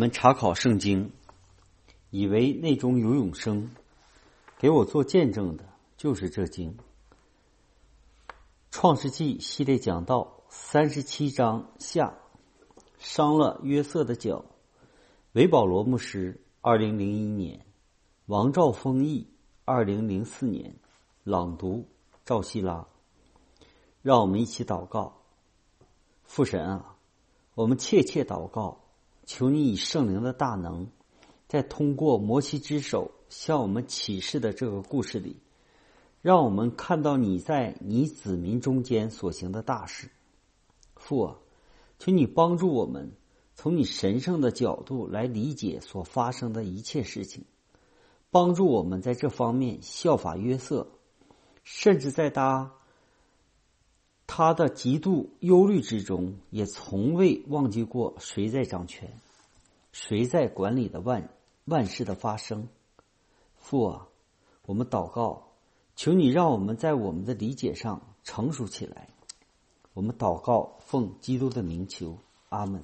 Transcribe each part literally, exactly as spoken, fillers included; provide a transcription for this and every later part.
们查考圣经，以为内中有永生，给我做见证的就是这经。创世纪系列讲到三十七章下，伤了约瑟的脚。韦保罗牧师二零零一年，王兆丰译二零零四年，朗读赵希拉。让我们一起祷告。父神啊，我们切切祷告，求你以圣灵的大能，在通过摩西之手向我们启示的这个故事里，让我们看到你在你子民中间所行的大事。父啊，求你帮助我们从你神圣的角度来理解所发生的一切事情，帮助我们在这方面效法约瑟，甚至在他他的极度忧虑之中，也从未忘记过谁在掌权，谁在管理的万万事的发生。父啊，我们祷告，求你让我们在我们的理解上成熟起来。我们祷告，奉基督的名求，阿们。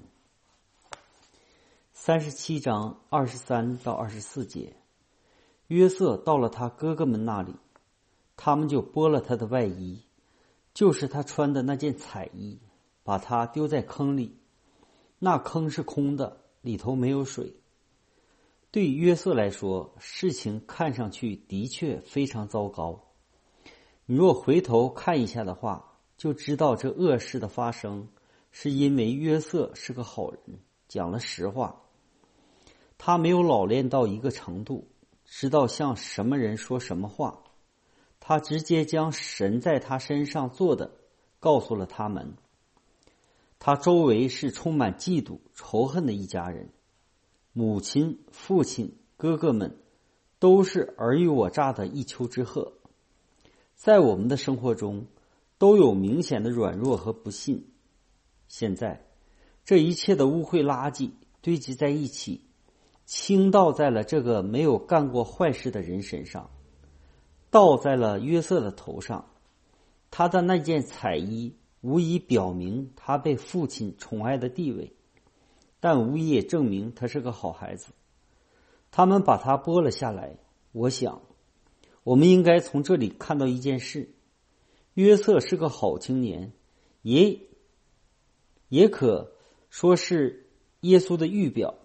三十七章二十三到二十四节，约瑟到了他哥哥们那里，他们就剥了他的外衣，就是他穿的那件彩衣，把他丢在坑里。那坑是空的，里头没有水。对约瑟来说，事情看上去的确非常糟糕。你若回头看一下的话，就知道这恶事的发生是因为约瑟是个好人，讲了实话。他没有老练到一个程度，知道向什么人说什么话。他直接将神在他身上做的告诉了他们。他周围是充满嫉妒仇恨的一家人，母亲父亲哥哥们都是尔虞我诈的一丘之貉。在我们的生活中都有明显的软弱和不信。现在这一切的污秽垃圾堆积在一起，倾倒在了这个没有干过坏事的人身上，倒在了约瑟的头上。他的那件彩衣无疑表明他被父亲宠爱的地位，但无疑也证明他是个好孩子。他们把他剥了下来。我想我们应该从这里看到一件事，约瑟是个好青年，也也可说是耶稣的预表。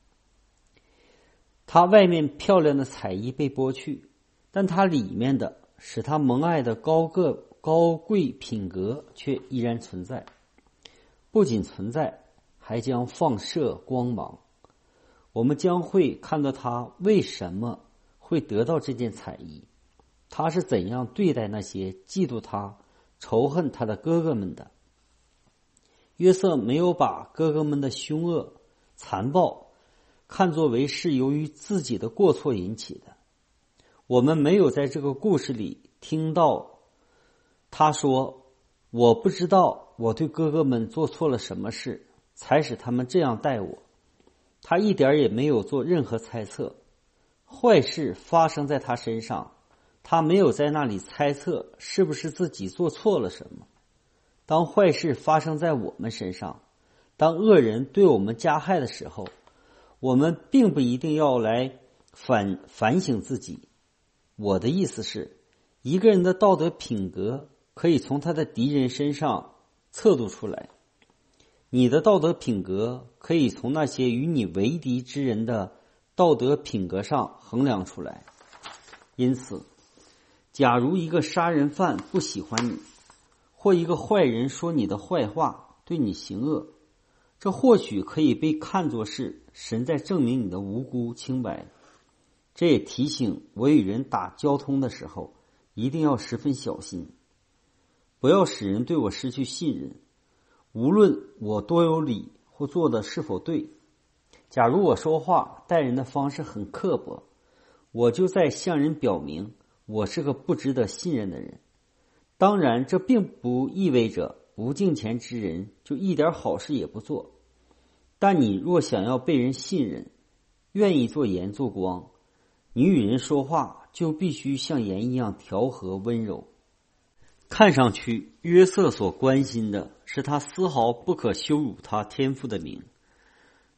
他外面漂亮的彩衣被剥去，但他里面的使他蒙爱的高个高贵品格却依然存在，不仅存在，还将放射光芒。我们将会看到他为什么会得到这件彩衣，他是怎样对待那些嫉妒他仇恨他的哥哥们的。约瑟没有把哥哥们的凶恶残暴看作为是由于自己的过错引起的。我们没有在这个故事里听到他说，我不知道我对哥哥们做错了什么事才使他们这样待我。他一点也没有做任何猜测。坏事发生在他身上，他没有在那里猜测是不是自己做错了什么。当坏事发生在我们身上，当恶人对我们加害的时候，我们并不一定要来反反省自己。我的意思是，一个人的道德品格可以从他的敌人身上测度出来，你的道德品格可以从那些与你为敌之人的道德品格上衡量出来。因此，假如一个杀人犯不喜欢你，或一个坏人说你的坏话，对你行恶，这或许可以被看作是神在证明你的无辜清白。这也提醒我与人打交通的时候一定要十分小心，不要使人对我失去信任，无论我多有理或做的是否对。假如我说话待人的方式很刻薄，我就在向人表明我是个不值得信任的人。当然，这并不意味着不敬虔之人就一点好事也不做。但你若想要被人信任，愿意做盐做光，你与人说话就必须像盐一样调和温柔。看上去约瑟所关心的是他丝毫不可羞辱他天父的名，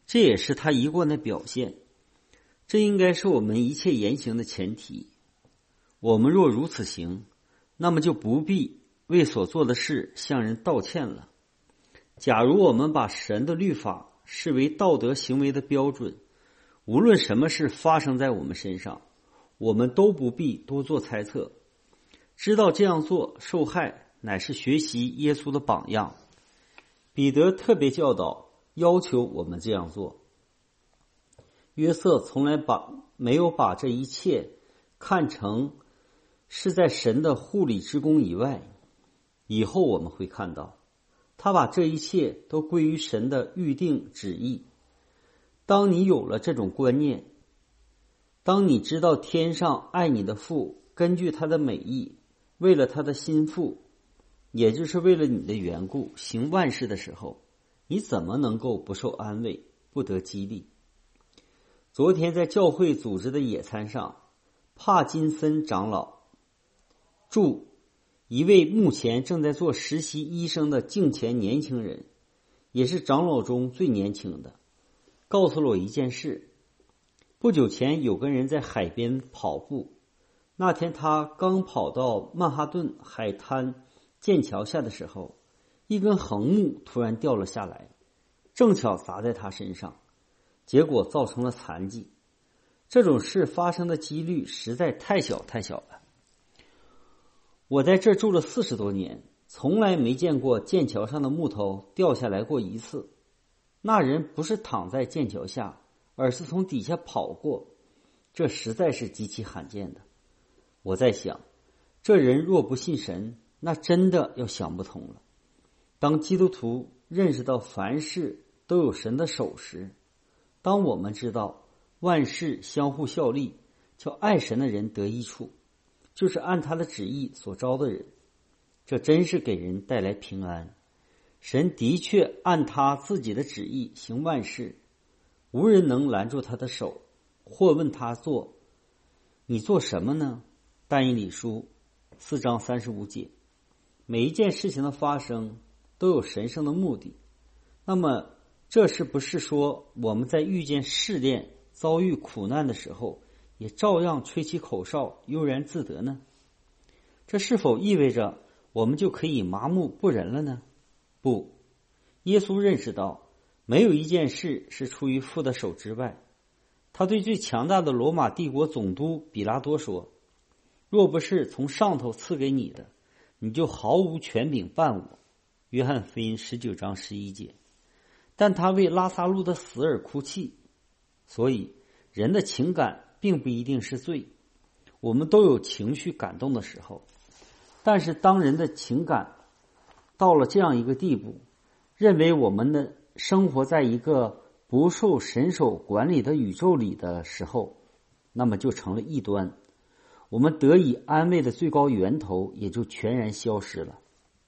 这也是他一贯的表现。这应该是我们一切言行的前提。我们若如此行，那么就不必为所做的事向人道歉了。假如我们把神的律法视为道德行为的标准，无论什么事发生在我们身上，我们都不必多做猜测，知道这样做受害乃是学习耶稣的榜样。彼得特别教导，要求我们这样做。约瑟从来把没有把这一切看成是在神的护理之功以外，以后我们会看到他把这一切都归于神的预定旨意。当你有了这种观念，当你知道天上爱你的父根据他的美意，为了他的心腹，也就是为了你的缘故行万事的时候，你怎么能够不受安慰，不得激励？昨天在教会组织的野餐上，帕金森长老祝一位目前正在做实习医生的敬虔年轻人，也是长老中最年轻的，告诉了我一件事。不久前有个人在海边跑步，那天他刚跑到曼哈顿海滩剑桥下的时候，一根横木突然掉了下来，正巧砸在他身上，结果造成了残疾。这种事发生的几率实在太小太小了。我在这住了四十多年，从来没见过剑桥上的木头掉下来过一次。那人不是躺在剑桥下，而是从底下跑过，这实在是极其罕见的。我在想，这人若不信神，那真的要想不通了。当基督徒认识到凡事都有神的手时，当我们知道万事相互效力，叫爱神的人得益处，就是按他的旨意所招的人，这真是给人带来平安。神的确按他自己的旨意行万事，无人能拦住他的手，或问他做你做什么呢？但以理书四章三十五节。每一件事情的发生都有神圣的目的。那么这是不是说我们在遇见试炼遭遇苦难的时候也照样吹起口哨悠然自得呢？这是否意味着我们就可以麻木不仁了呢？不，耶稣认识到没有一件事是出于父的手之外。他对最强大的罗马帝国总督比拉多说，若不是从上头赐给你的，你就毫无权柄办我。约翰福音十九章十一节。但他为拉撒路的死而哭泣。所以人的情感并不一定是罪，我们都有情绪感动的时候。但是当人的情感到了这样一个地步，认为我们的生活在一个不受神手管理的宇宙里的时候，那么就成了异端，我们得以安慰的最高源头也就全然消失了。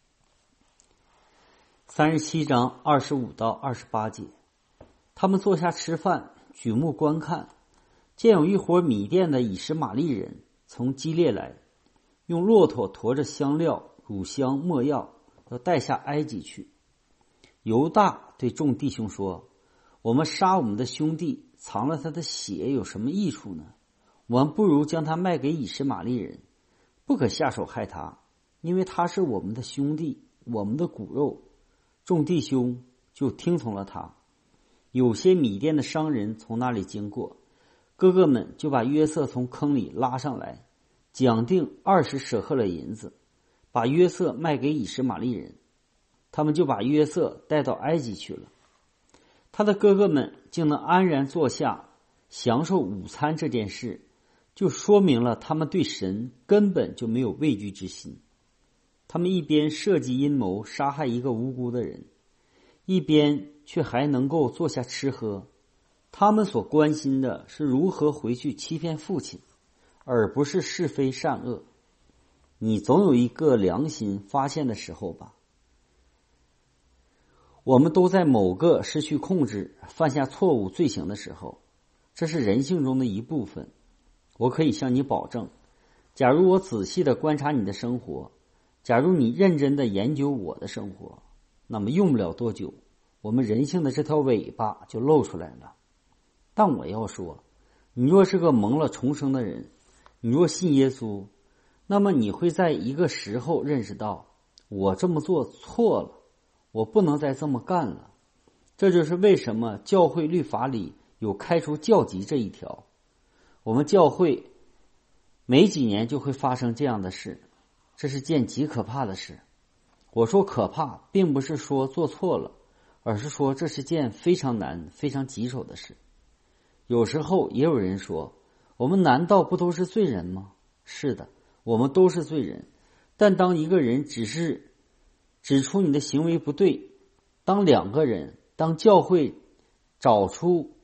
三十七章二十五到二十八节，他们坐下吃饭，举目观看，见有一伙米甸的以实玛利人从基列来，用骆驼驮着香料、乳香、没药，要带下埃及去。犹大对众弟兄说，我们杀我们的兄弟，藏了他的血有什么益处呢？我们不如将他卖给以实玛利人，不可下手害他，因为他是我们的兄弟，我们的骨肉。众弟兄就听从了他。有些米甸的商人从那里经过，哥哥们就把约瑟从坑里拉上来，讲定二十舍客勒银子，把约瑟卖给以实玛利人。他们就把约瑟带到埃及去了。他的哥哥们竟能安然坐下享受午餐，这件事就说明了他们对神根本就没有畏惧之心。他们一边设计阴谋杀害一个无辜的人，一边却还能够坐下吃喝。他们所关心的是如何回去欺骗父亲，而不是是非善恶。你总有一个良心发现的时候吧。我们都在某个失去控制、犯下错误罪行的时候，这是人性中的一部分。我可以向你保证，假如我仔细地观察你的生活，假如你认真地研究我的生活，那么用不了多久， 我们人性的这条尾巴就露出来了。但我要说，你若是个蒙了重生的人，你若信耶稣，那么你会在一个时候认识到，我这么做错了，我不能再这么干了。这就是为什么教会律法里有开除教籍这一条。我们教会没几年就会发生这样的事，这是件极可怕的事。我说可怕，并不是说做错了，而是说这是件非常难、非常棘手的事。有时候也有人说，我们难道不都是罪人吗？是的，我们都是罪人。但当一个人只是指出你的行为不对，当两个人，当教会找出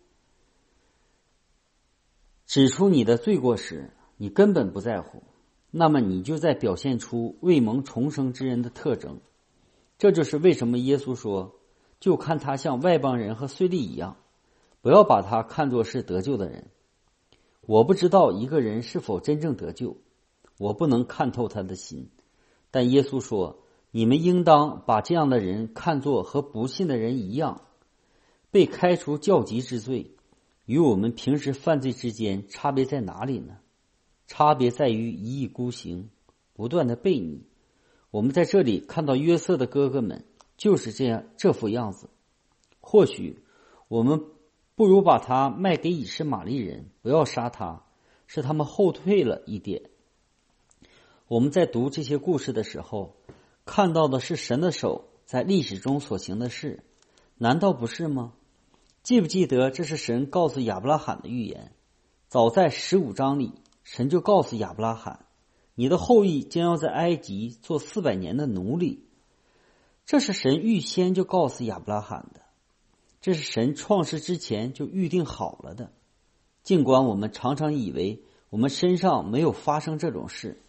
指出你的罪过时，你根本不在乎，那么你就在表现出未蒙重生之人的特征。这就是为什么耶稣说，就看他像外邦人和税吏一样，不要把他看作是得救的人。我不知道一个人是否真正得救，我不能看透他的心，但耶稣说，你们应当把这样的人看作和不信的人一样。被开除教籍之罪与我们平时犯罪之间差别在哪里呢？差别在于一意孤行，不断的悖逆。我们在这里看到约瑟的哥哥们就是这样这副样子。或许我们不如把他卖给以实玛利人，不要杀他，使他们后退了一点。我们在读这些故事的时候，看到的是神的手在历史中所行的事，难道不是吗？记不记得这是神告诉亚伯拉罕的预言？早在十五章里，神就告诉亚伯拉罕，你的后裔将要在埃及做四百年的奴隶。这是神预先就告诉亚伯拉罕的，这是神创世之前就预定好了的。尽管我们常常以为我们身上没有发生这种事，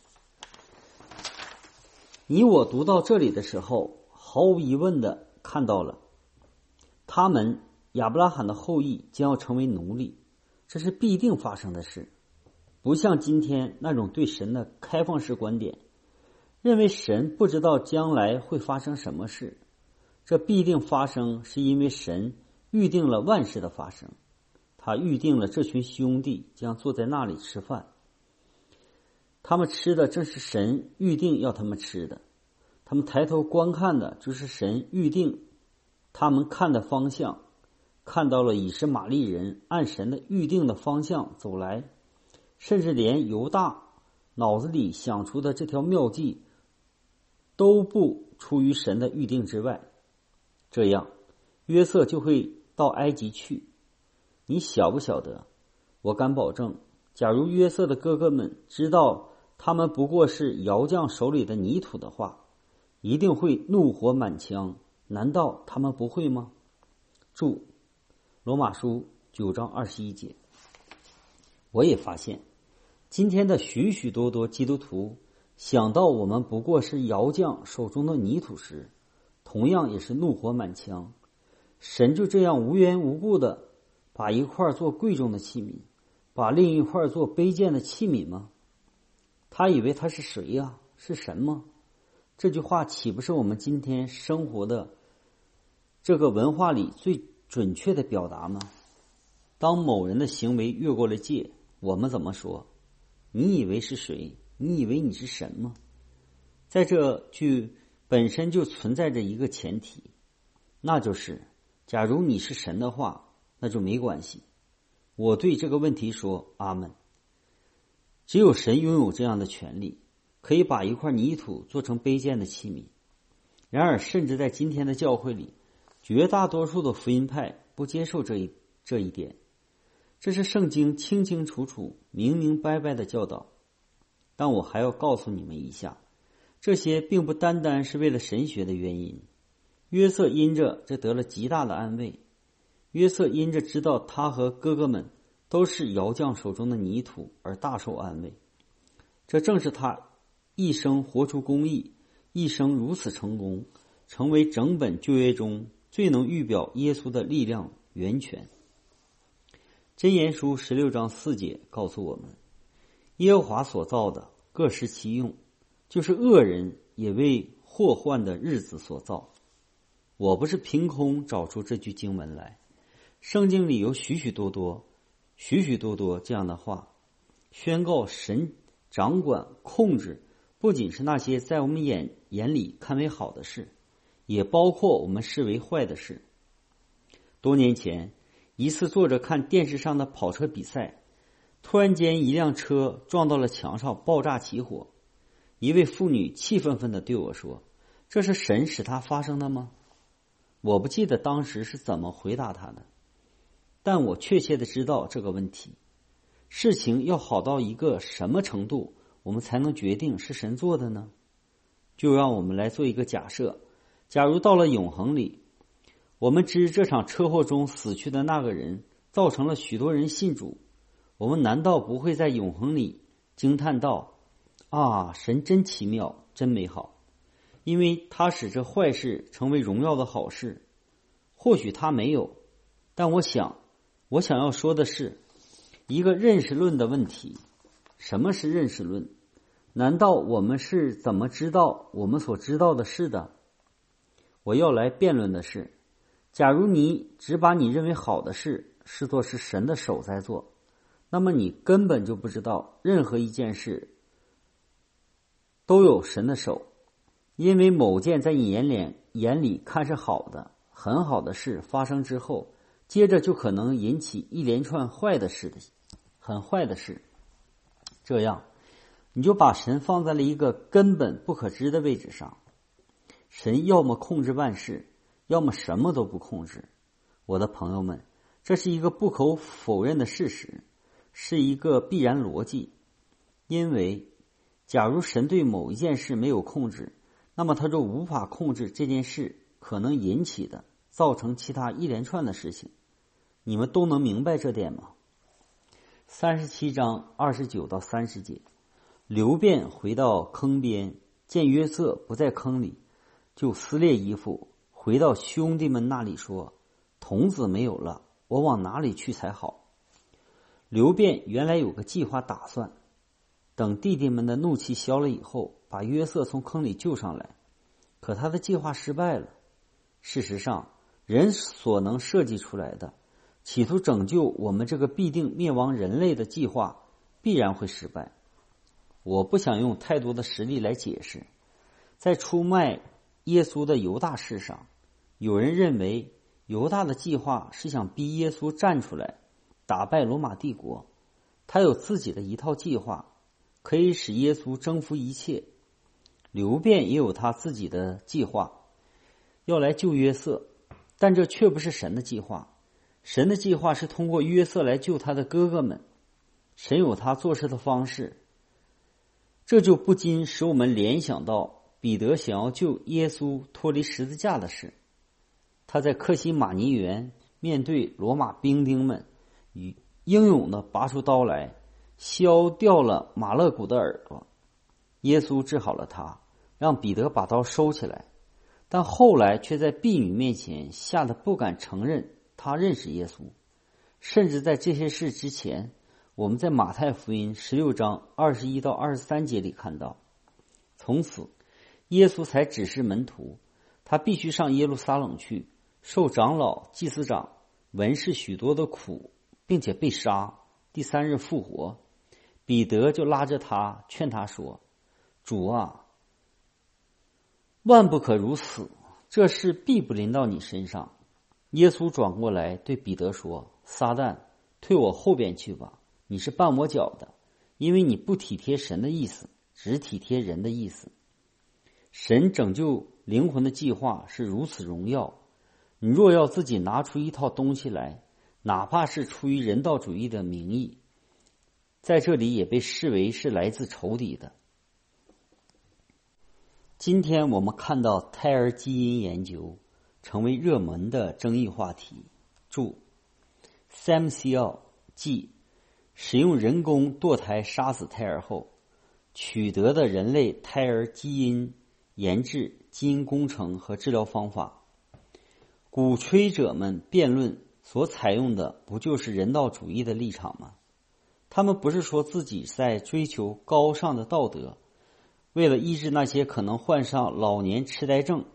你我读到这里的时候，毫无疑问的看到了，他们亚伯拉罕的后裔将要成为奴隶，这是必定发生的事。不像今天那种对神的开放式观点，认为神不知道将来会发生什么事，这必定发生是因为神预定了万事的发生，他预定了这群兄弟将坐在那里吃饭，他们吃的正是神预定要他们吃的，他们抬头观看的就是神预定他们看的方向，看到了以实玛利人按神的预定的方向走来，甚至连犹大脑子里想出的这条妙计都不出于神的预定之外。这样约瑟就会到埃及去。你晓不晓得，我敢保证，假如约瑟的哥哥们知道他们不过是窑匠手里的泥土的话，一定会怒火满腔，难道他们不会吗？注罗马书九章二十一节。我也发现今天的许许多多基督徒想到我们不过是窑匠手中的泥土时，同样也是怒火满腔。神就这样无缘无故的把一块做贵重的器皿，把另一块做卑贱的器皿吗？他以为他是谁呀？是神吗？这句话岂不是我们今天生活的这个文化里最准确的表达吗？当某人的行为越过了界，我们怎么说？你以为是谁？你以为你是神吗？在这句本身就存在着一个前提，那就是假如你是神的话，那就没关系。我对这个问题说阿们。只有神拥有这样的权利，可以把一块泥土做成卑贱的器皿。然而甚至在今天的教会里，绝大多数的福音派不接受这一这一点，这是圣经清清楚楚明明白白的教导。但我还要告诉你们一下，这些并不单单是为了神学的原因。约瑟因着这得了极大的安慰，约瑟因着知道他和哥哥们都是窑匠手中的泥土而大受安慰。这正是他一生活出公义，一生如此成功，成为整本旧约中最能预表耶稣的力量源泉。箴言书十六章四节告诉我们，耶和华所造的各施其用，就是恶人也为祸患的日子所造。 我不是凭空找出这句经文来，圣经里有许许多多、许许多多这样的话，宣告神掌管、控制，不仅是那些在我们眼眼里看为好的事，也包括我们视为坏的事。多年前，一次坐着看电视上的跑车比赛，突然间一辆车撞到了墙上，爆炸起火。一位妇女气愤愤地对我说：“这是神使它发生的吗？”我不记得当时是怎么回答她的，但我确切地知道这个问题。事情要好到一个什么程度，我们才能决定是神做的呢？就让我们来做一个假设，假如到了永恒里，我们知这场车祸中死去的那个人造成了许多人信主，我们难道不会在永恒里惊叹道：啊，神真奇妙，真美好，因为他使这坏事成为荣耀的好事。或许他没有，但我想我想要说的是一个认识论的问题。什么是认识论？难道我们是怎么知道我们所知道的事的？我要来辩论的是，假如你只把你认为好的事视作是神的手在做，那么你根本就不知道任何一件事都有神的手，因为某件在你眼里眼里看是好的、很好的事发生之后，接着就可能引起一连串坏的事的、很坏的事。这样，你就把神放在了一个根本不可知的位置上。神要么控制万事，要么什么都不控制。我的朋友们，这是一个不可否认的事实，是一个必然逻辑。因为假如神对某一件事没有控制，那么他就无法控制这件事可能引起的、造成其他一连串的事情。你们都能明白这点吗？三十七章二十九到三十节，流便回到坑边，见约瑟不在坑里，就撕裂衣服，回到兄弟们那里说：“童子没有了，我往哪里去才好？”流便原来有个计划打算，等弟弟们的怒气消了以后，把约瑟从坑里救上来。可他的计划失败了。事实上，人所能设计出来的，企图拯救我们这个必定灭亡人类的计划，必然会失败。我不想用太多的实例来解释。在出卖耶稣的犹大事上，有人认为犹大的计划是想逼耶稣站出来，打败罗马帝国。他有自己的一套计划，可以使耶稣征服一切。流便也有他自己的计划，要来救约瑟，但这却不是神的计划。神的计划是通过约瑟来救他的哥哥们。神有他做事的方式，这就不禁使我们联想到彼得想要救耶稣脱离十字架的事。他在克西马尼园面对罗马兵丁们，与英勇地拔出刀来，削掉了马勒古的耳朵。耶稣治好了他，让彼得把刀收起来，但后来却在婢女面前吓得不敢承认他认识耶稣。甚至在这些事之前，我们在马太福音十六章二十一到二十三节里看到，从此耶稣才指示门徒，他必须上耶路撒冷去，受长老、祭司长、文士许多的苦，并且被杀，第三日复活。彼得就拉着他劝他说：“主啊，万不可如此，这事必不临到你身上。”耶稣转过来对彼得说：“撒旦，退我后边去吧，你是绊我脚的，因为你不体贴神的意思，只体贴人的意思。”神拯救灵魂的计划是如此荣耀，你若要自己拿出一套东西来，哪怕是出于人道主义的名义，在这里也被视为是来自仇敌的。今天我们看到胎儿基因研究成为热门的争议话题。注 Sam Seol 即使用人工堕胎杀死胎儿后取得的人类胎儿基因研制、基因工程和治疗方法。鼓吹者们辩论所采用的不就是人道主义的立场吗？他们不是说自己在追求高尚的道德，为了医治那些可能患上老年痴呆症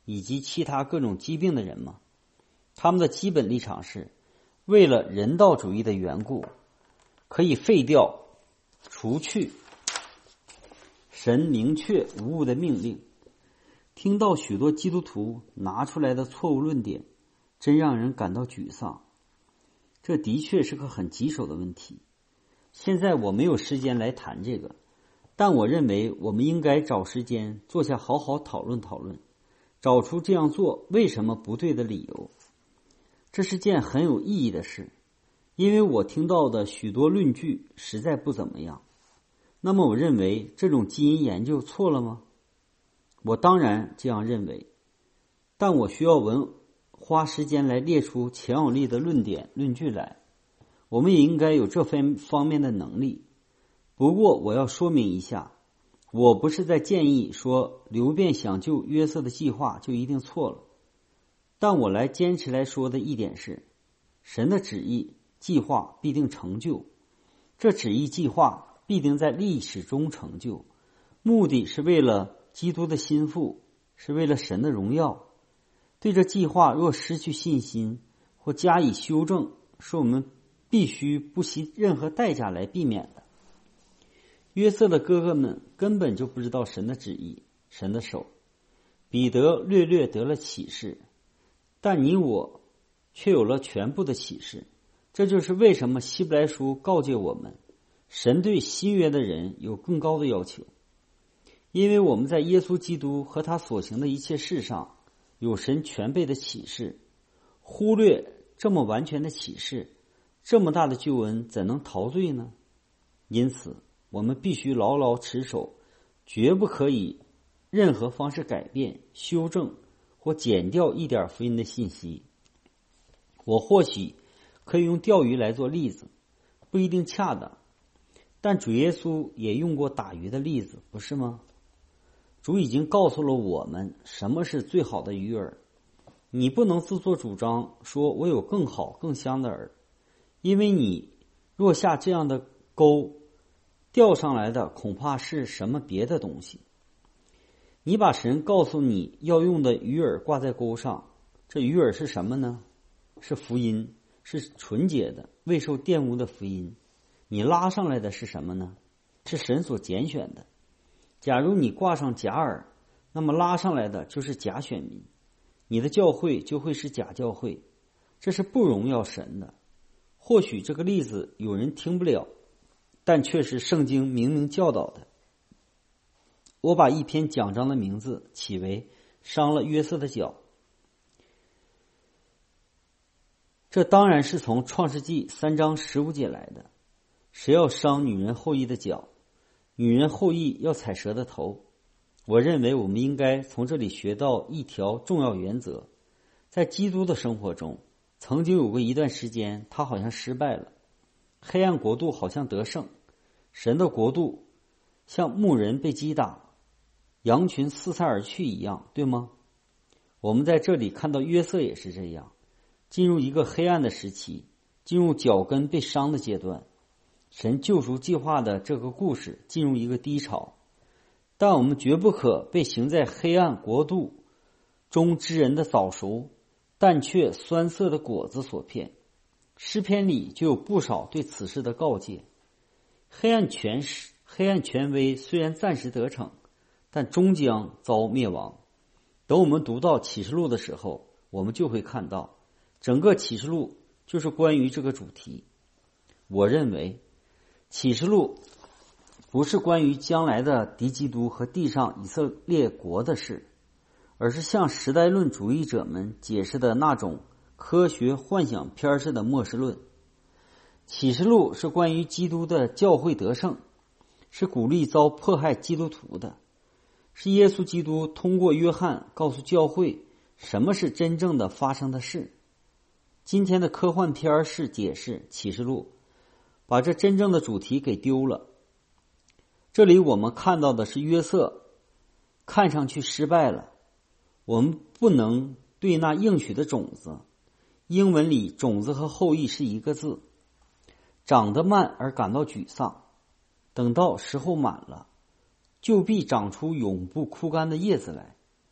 以及其他各种疾病的人吗？他们的基本立场是，为了人道主义的缘故，可以废掉、除去神明确无误的命令。听到许多基督徒拿出来的错误论点，真让人感到沮丧。这的确是个很棘手的问题。现在我没有时间来谈这个，但我认为我们应该找时间坐下好好讨论讨论，找出这样做为什么不对的理由。这是件很有意义的事，因为我听到的许多论据实在不怎么样。那么我认为这种基因研究错了吗？我当然这样认为，但我需要文花时间来列出强有力的论点论据来。我们也应该有这份方面的能力。不过我要说明一下，我不是在建议说流便想救约瑟的计划就一定错了，但我来坚持来说的一点是，神的旨意计划必定成就，这旨意计划必定在历史中成就，目的是为了基督的心腹，是为了神的荣耀。对这计划若失去信心或加以修正，是我们必须不惜任何代价来避免的。约瑟的哥哥们根本就不知道神的旨意，神的手。彼得略略得了启示，但你我却有了全部的启示。这就是为什么希伯来书告诫我们，神对新约的人有更高的要求。因为我们在耶稣基督和他所行的一切事上有神全备的启示，忽略这么完全的启示，这么大的救恩怎能陶醉呢？因此我们必须牢牢持守，绝不可以任何方式改变、修正或减掉一点福音的信息。我或许可以用钓鱼来做例子，不一定恰当，但主耶稣也用过打鱼的例子，不是吗？主已经告诉了我们什么是最好的鱼饵。你不能自作主张说我有更好更香的饵，因为你若下这样的钩，钓上来的恐怕是什么别的东西。你把神告诉你要用的鱼饵挂在钩上，这鱼饵是什么呢？是福音，是纯洁的未受玷污的福音。你拉上来的是什么呢？是神所拣选的。假如你挂上假饵，那么拉上来的就是假选民，你的教会就会是假教会，这是不荣耀神的。或许这个例子有人听不了，但却是圣经明明教导的。我把一篇讲章的名字起为伤了约瑟的脚，这当然是从创世纪三章十五节来的。谁要伤女人后裔的脚，女人后裔要踩蛇的头。我认为我们应该从这里学到一条重要原则。在基督的生活中，曾经有过一段时间他好像失败了，黑暗国度好像得胜，神的国度像牧人被击打，羊群四散而去一样，对吗？我们在这里看到约瑟也是这样，进入一个黑暗的时期，进入脚跟被伤的阶段。神救赎计划的这个故事进入一个低潮，但我们绝不可被行在黑暗国度中之人的早熟但却酸涩的果子所骗。诗篇里就有不少对此事的告诫。黑暗权势、黑暗权威虽然暂时得逞，但终将遭灭亡。等我们读到启示录的时候，我们就会看到整个启示录就是关于这个主题。我认为启示录不是关于将来的敌基督和地上以色列国的事，而是向时代论主义者们解释的那种科学幻想片式的末世论。启示录是关于基督的教会得胜，是鼓励遭迫害基督徒的，是耶稣基督通过约翰告诉教会什么是真正的发生的事。今天的科幻片式解释启示录，把这真正的主题给丢了。这里我们看到的是约瑟看上去失败了，我们不能对那应许的种子，英文里种子和后裔是一个字，长得慢而感到沮丧，等到时候满了，就必长出永不枯干的叶子来。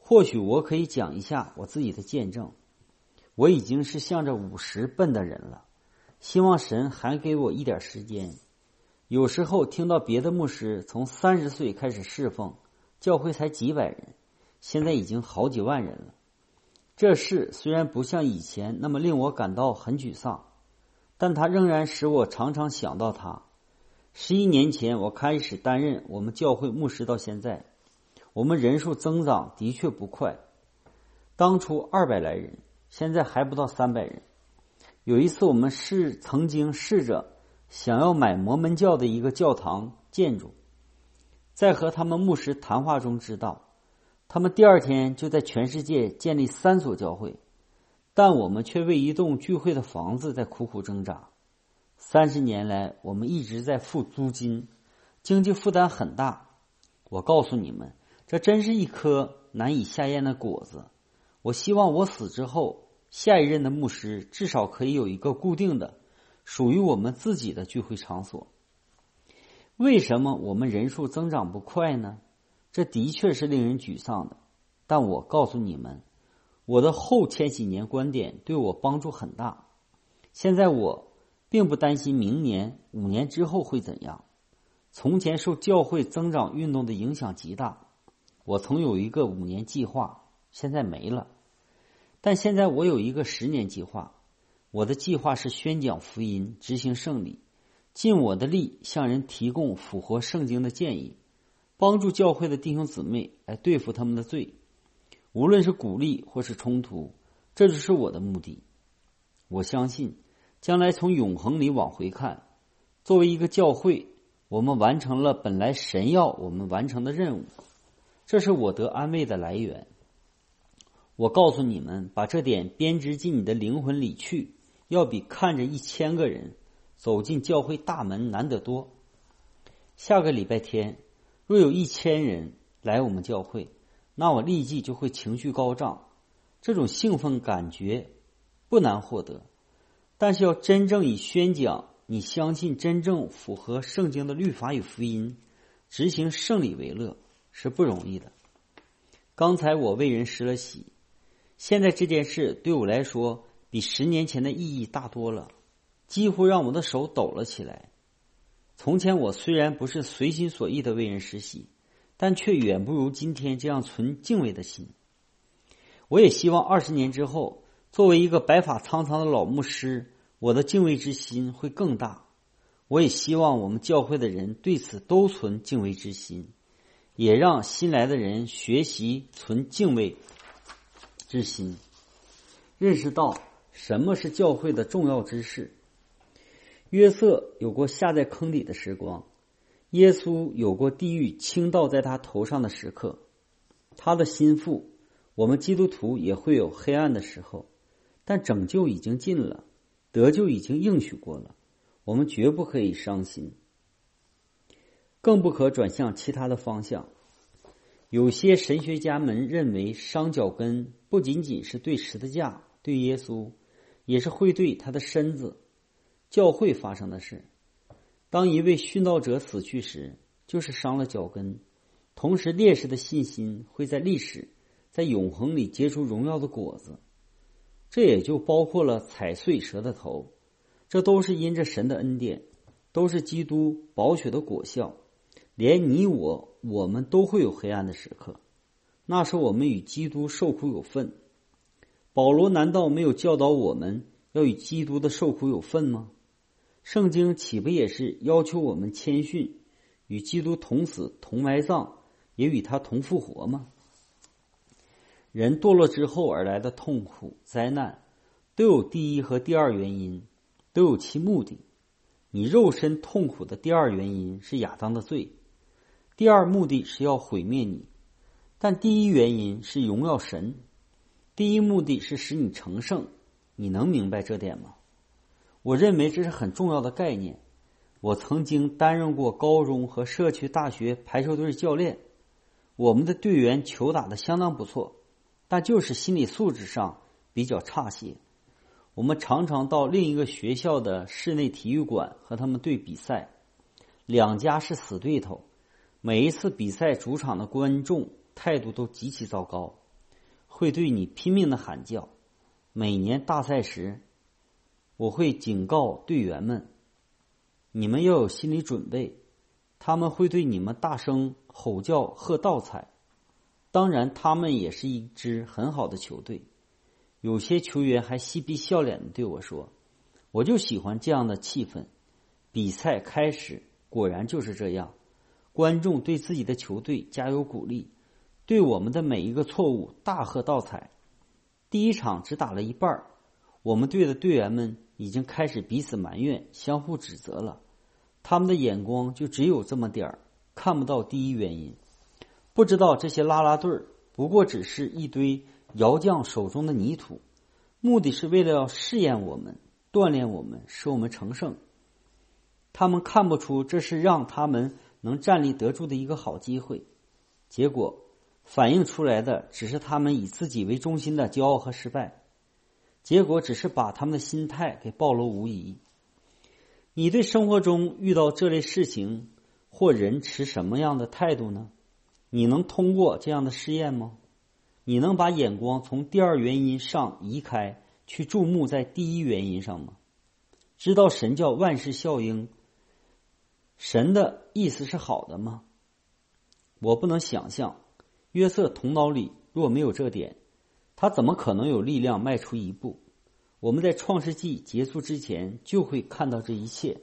或许我可以讲一下我自己的见证。我已经是向着五十奔的人了，希望神还给我一点时间。有时候听到别的牧师从三十岁开始侍奉，教会才几百人，现在已经好几万人了。这事虽然不像以前那么令我感到很沮丧，但它仍然使我常常想到它。十一年前我开始担任我们教会牧师到现在，我们人数增长的确不快，当初二百来人，现在还不到三百人。有一次我们是曾经试着想要买摩门教的一个教堂建筑，在和他们牧师谈话中知道，他们第二天就在全世界建立三所教会，但我们却为一栋聚会的房子在苦苦挣扎。三十年来我们一直在付租金，经济负担很大。我告诉你们，这真是一颗难以下咽的果子。我希望我死之后，下一任的牧师至少可以有一个固定的属于我们自己的聚会场所。为什么我们人数增长不快呢？这的确是令人沮丧的，但我告诉你们，我的后千禧年观点对我帮助很大。现在我并不担心明年、五年之后会怎样。从前受教会增长运动的影响极大，我曾有一个五年计划，现在没了。但现在我有一个十年计划，我的计划是宣讲福音，执行圣礼，尽我的力向人提供符合圣经的建议，帮助教会的弟兄姊妹来对付他们的罪，无论是鼓励或是冲突，这就是我的目的。我相信将来从永恒里往回看，作为一个教会，我们完成了本来神要我们完成的任务，这是我得安慰的来源。我告诉你们，把这点编织进你的灵魂里去，要比看着一千个人走进教会大门难得多。下个礼拜天，若有一千人来我们教会，那我立即就会情绪高涨。这种兴奋感觉不难获得，但是要真正以宣讲你相信真正符合圣经的律法与福音，执行圣礼为乐，是不容易的。刚才我为人施了洗，现在这件事对我来说比十年前的意义大多了，几乎让我的手抖了起来。从前我虽然不是随心所欲的为人施洗，但却远不如今天这样存敬畏的心。我也希望二十年之后，作为一个白发苍苍的老牧师，我的敬畏之心会更大。我也希望我们教会的人对此都存敬畏之心，也让新来的人学习存敬畏之心，认识到什么是教会的重要之事。约瑟有过下在坑里的时光，耶稣有过地狱倾倒在他头上的时刻。他的心腹，我们基督徒也会有黑暗的时候，但拯救已经尽了，得救已经应许过了，我们绝不可以伤心，更不可转向其他的方向。有些神学家们认为伤脚跟不仅仅是对十字架、对耶稣，也是会对他的身子教会发生的事。当一位殉道者死去时，就是伤了脚跟，同时烈士的信心会在历史在永恒里结出荣耀的果子，这也就包括了踩碎蛇的头。这都是因着神的恩典，都是基督宝血的果效。连你我我们都会有黑暗的时刻，那时我们与基督受苦有份。保罗难道没有教导我们要与基督的受苦有份吗？圣经岂不也是要求我们谦逊，与基督同死同埋葬，也与他同复活吗？人堕落之后而来的痛苦灾难，都有第一和第二原因，都有其目的。你肉身痛苦的第二原因是亚当的罪，第二目的是要毁灭你，但第一原因是荣耀神，第一目的是使你成圣。你能明白这点吗？我认为这是很重要的概念。我曾经担任过高中和社区大学排球队教练，我们的队员球打得相当不错，但就是心理素质上比较差些。我们常常到另一个学校的室内体育馆和他们对比赛，两家是死对头，每一次比赛主场的观众态度都极其糟糕。 会对你拼命的喊叫。每年大赛时，我会警告队员们，你们要有心理准备，他们会对你们大声吼叫喝倒彩。当然他们也是一支很好的球队。有些球员还嬉皮笑脸地对我说，我就喜欢这样的气氛。比赛开始，果然就是这样，观众对自己的球队加油鼓励，对我们的每一个错误大喝倒彩。第一场只打了一半，我们队的队员们已经开始彼此埋怨，相互指责了。他们的眼光就只有这么点儿，看不到第一原因，不知道这些啦啦队不过只是一堆窑匠手中的泥土，目的是为了要试验我们，锻炼我们，使我们成圣。他们看不出这是让他们能站立得住的一个好机会，结果反映出来的只是他们以自己为中心的骄傲和失败，结果只是把他们的心态给暴露无遗。你对生活中遇到这类事情或人持什么样的态度呢？你能通过这样的试验吗？你能把眼光从第二原因上移开，去注目在第一原因上吗？知道神叫万事效应，神的意思是好的吗？我不能想象，约瑟头脑里若没有这点，他怎么可能有力量迈出一步？我们在创世纪结束之前就会看到这一切。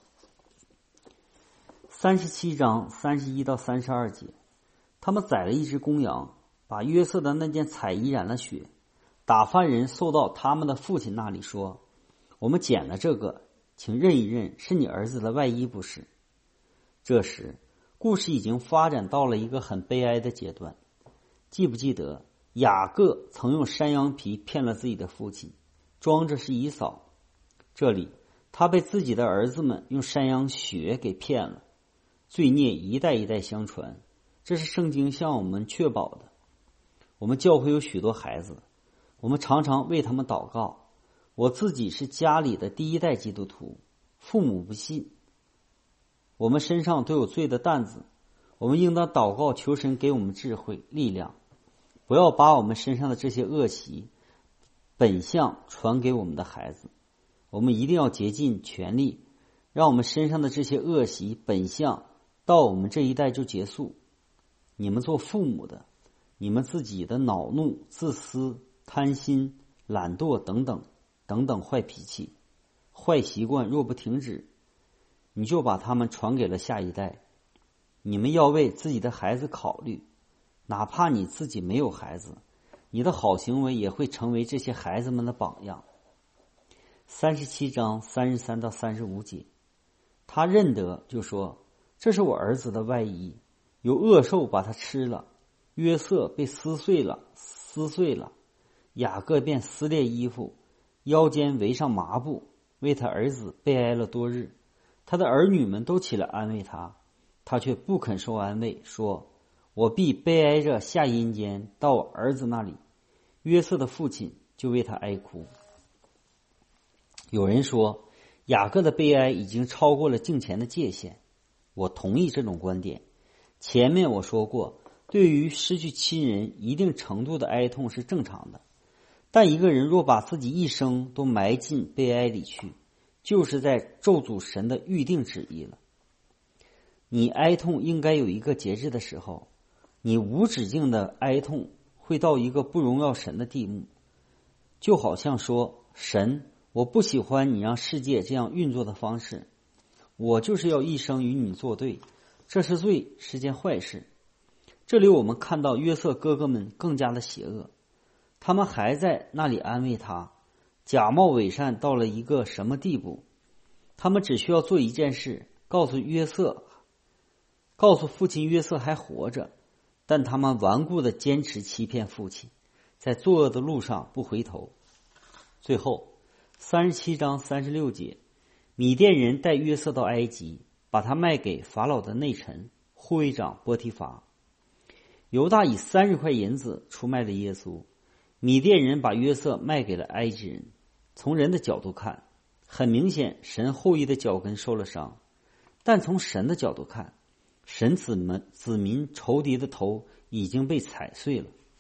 三十七章三十一到三十二节，他们宰了一只公羊，把约瑟的那件彩衣染了血，打发人送到他们的父亲那里说，我们捡了这个，请认一认，是你儿子的外衣不是？这时故事已经发展到了一个很悲哀的阶段。记不记得雅各曾用山羊皮骗了自己的父亲，装着是以扫？这里他被自己的儿子们用山羊血给骗了，罪孽一代一代相传，这是圣经向我们确保的。我们教会有许多孩子，我们常常为他们祷告。我自己是家里的第一代基督徒，父母不信，我们身上都有罪的担子，我们应当祷告求神给我们智慧力量，不要把我们身上的这些恶习本相传给我们的孩子。我们一定要竭尽全力，让我们身上的这些恶习本相到我们这一代就结束。你们做父母的，你们自己的恼怒、自私、贪心、懒惰等等等等坏脾气、坏习惯若不停止，你就把他们传给了下一代。你们要为自己的孩子考虑，哪怕你自己没有孩子，你的好行为也会成为这些孩子们的榜样。三十七章三十三到三十五节，他认得就说，这是我儿子的外衣，有恶兽把它吃了。约瑟被撕碎了撕碎了，雅各便撕裂衣服，腰间围上麻布，为他儿子悲哀了多日。他的儿女们都起来安慰他，他却不肯受安慰，说，我必悲哀着下阴间到我儿子那里。约瑟的父亲就为他哀哭。有人说，雅各的悲哀已经超过了敬虔的界限，我同意这种观点。前面我说过，对于失去亲人一定程度的哀痛是正常的，但一个人若把自己一生都埋进悲哀里去，就是在咒诅神的预定旨意了。你哀痛应该有一个节制的时候，你无止境的哀痛会到一个不荣耀神的地步，就好像说，神，我不喜欢你让世界这样运作的方式，我就是要一生与你作对，这是罪，是件坏事。这里我们看到约瑟哥哥们更加的邪恶，他们还在那里安慰他，假冒伪善到了一个什么地步？他们只需要做一件事，告诉约瑟，告诉父亲约瑟还活着，但他们顽固地坚持欺骗父亲，在作恶的路上不回头。最后三十七章三十六节，米甸人带约瑟到埃及，把他卖给法老的内臣护卫长波提乏。犹大以三十块银子出卖了耶稣，米甸人把约瑟卖给了埃及人。从人的角度看，很明显神后裔的脚跟受了伤，但从神的角度看，神子们子民仇敌的头已经被踩碎了。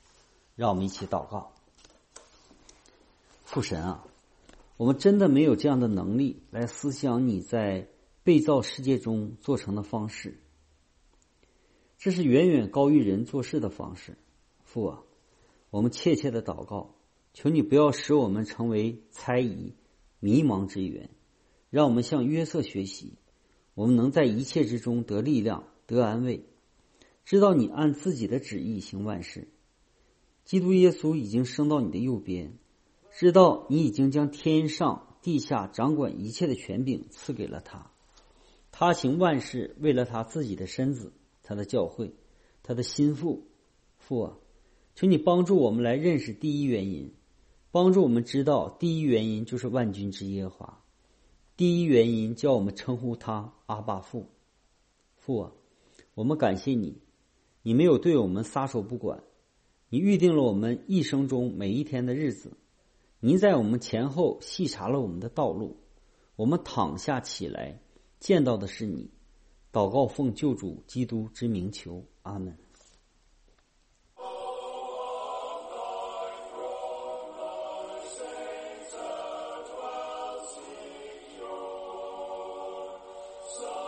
让我们一起祷告。父神啊，我们真的没有这样的能力来思想你在被造世界中做成的方式，这是远远高于人做事的方式。父啊，我们切切的祷告，求你不要使我们成为猜疑迷茫之源，让我们向约瑟学习，我们能在一切之中得力量得安慰，知道你按自己的旨意行万事。基督耶稣已经升到你的右边，知道你已经将天上地下掌管一切的权柄赐给了他，他行万事为了他自己的身子，他的教会，他的心腹。父啊，求你帮助我们来认识第一原因，帮助我们知道第一原因就是万军之耶和华，第一原因叫我们称呼他阿爸父。父啊，我们感谢你，你没有对我们撒手不管，你预定了我们一生中每一天的日子，您在我们前后细察了我们的道路，我们躺下起来见到的是你。祷告奉救主基督之名求，阿门。 So